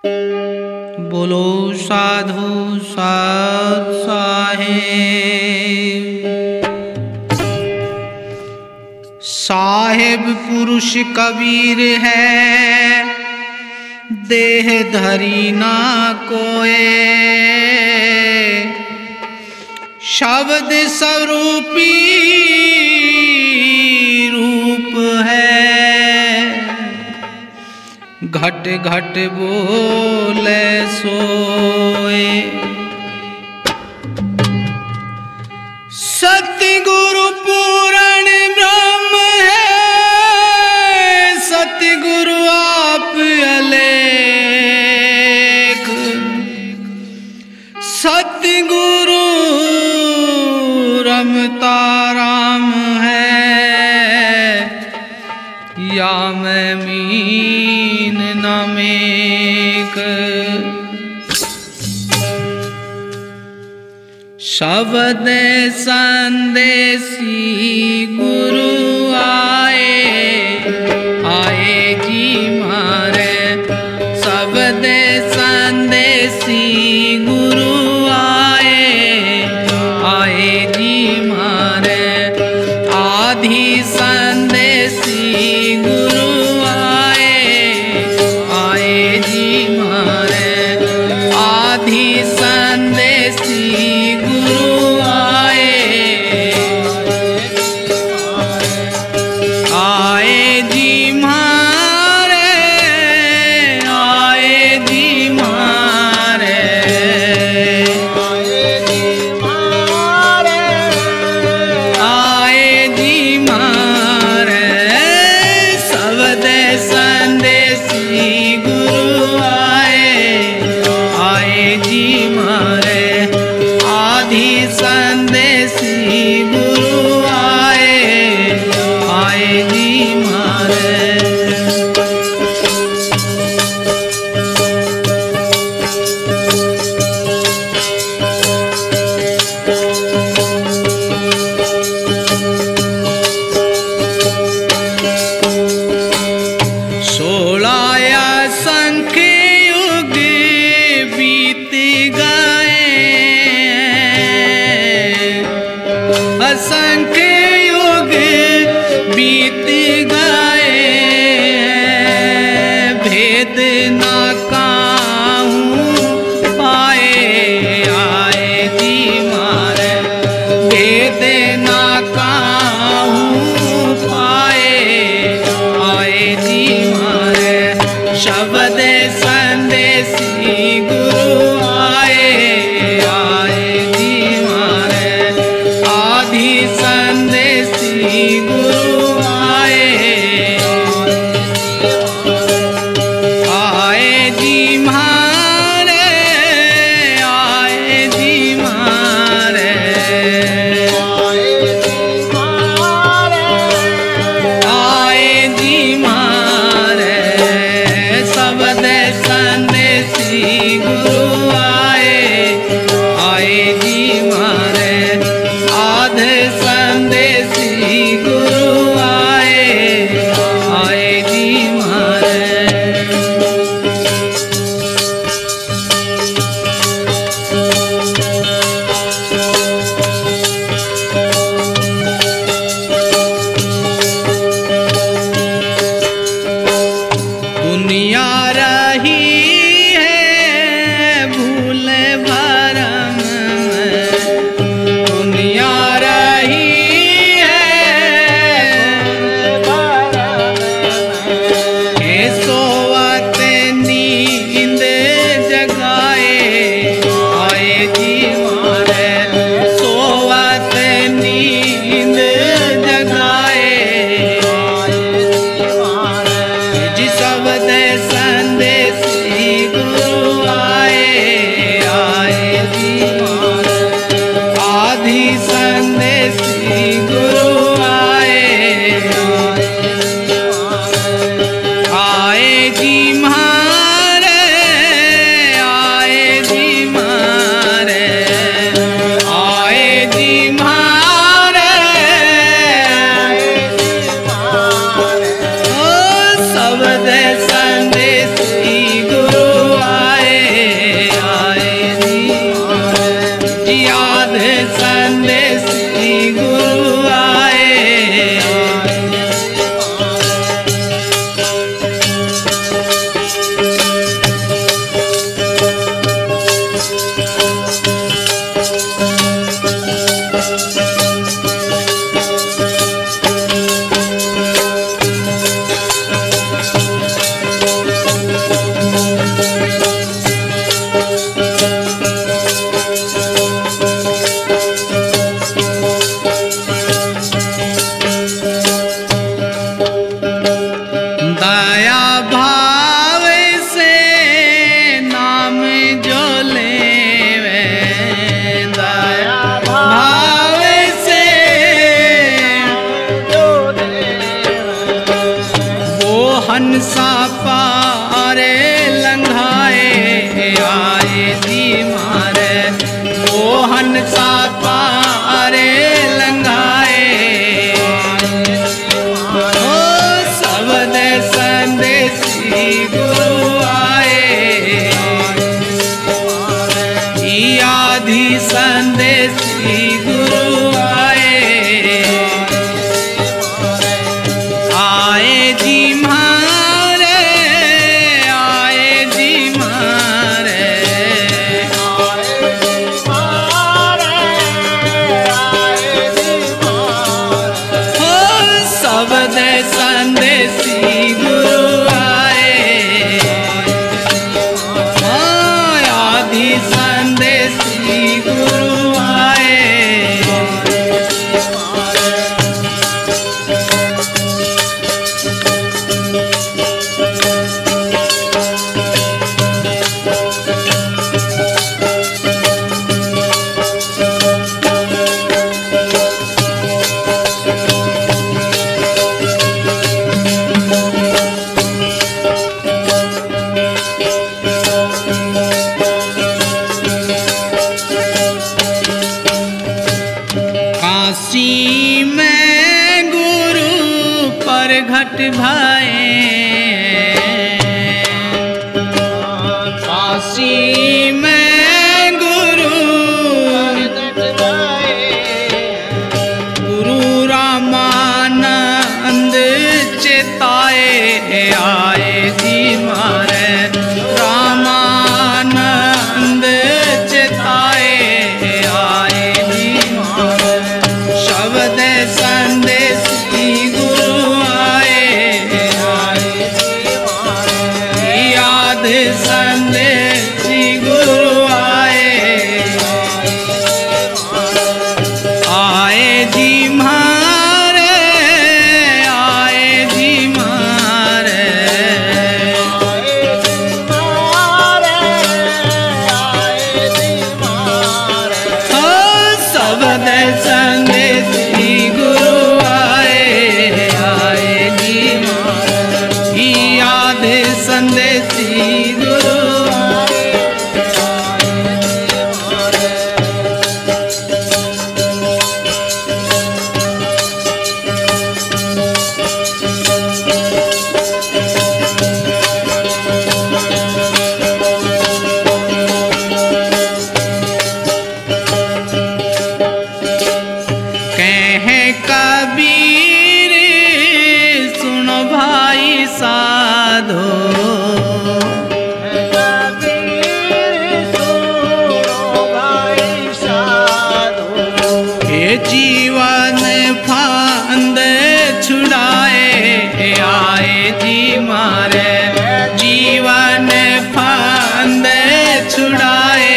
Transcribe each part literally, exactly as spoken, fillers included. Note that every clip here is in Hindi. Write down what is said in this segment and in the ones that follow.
बोलो साधु साध साहेब। साहेब पुरुष कबीर है, देह धरी ना कोए। शब्द स्वरूपी रूप है, घट घट बोले सोए। सतगुरु पूर्ण ब्रह्म है, सतगुरु आप अलेख। सतगुरु रमता राम है, या मैं मीन नमेक। शब्द संदेशी गुरु आए, आए जी मारे। शब्द संदेशी गुरु आए, आए जी मारे। आधि संदेशी गुरु आए, आए जी मारे। आधि संदेशी गुरु आए, आए जी मारे, आए जी मारे, आए जी मारे। शब्द संदेशी गुरु आए, आए जी मारे। आधि संदेशी गुरु आए, आए जी मारे। सोलाया संख युग बीत गए, असंख्य युग बीत गए। भेद ना काहूं पाए, आए जी मारे। भेद ना काहूं पाए, आए जी मारे। शब्द संदेशी गुरु आए, आए जी मारे। आधि संदेशी गुरु आए, आए जी मारे, आए जी मारे, आए जी मारे। शब्द संदेशी गुरु दया भाव से नाम जो लेवे, दया भाव से जो देवे, वो हंसा पारे लंघाए आए जी मारे, वो हंसा पारे लंघाए। ओ सबद संदेशी गुरु आए, आदि संदेशी गुरु आए, आए जी मारे, आए जी मारे, हो सबद संदेशी गुरु आए, आदि संदेशी गुरु आए। काशी में गुरु प्रगट भये, काशी में गुरु गुरु रामानंद चेताए आए जी मारे, रामानंद चेताए आए जी मारे, शब्द संदेशी गुरु आए, याद संदेशी गुरु आए, आए जी मारे, आए जी मारे, हो सबद संदेशी गुरु आए, आए जी मारे, याद संदेशी गुरु आए। कहे कबीर सुनो भाई साधो, ये जीवन फांद छुड़ाए आए जी मारे, जीवन फांद छुड़ाए,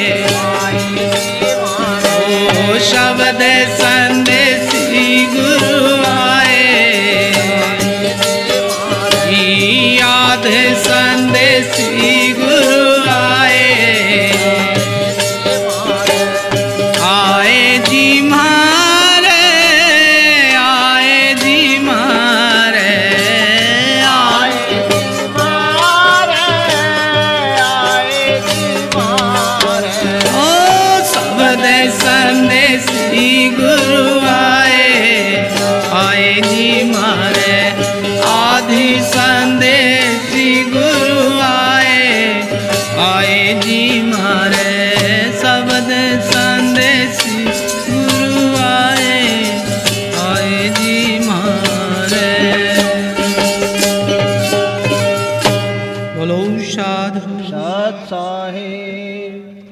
ओ शब्द संदेशी गुरु आए, याद संदेशी गुरु आए, आए जी मारे, आए जी मारे, आए ओ सबद संदेशी गुरु आए, आए जी मारे, आदि संदेशी गुरु आए, आए जी मारे, सबद संदेशी गुरु आए, आए जी मारे। बोलो साधु सत साहिब।